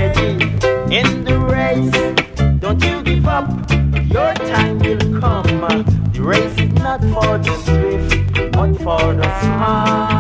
ready in the race. Don't you give up, your time will come. The race is not for the swift, but for the smart.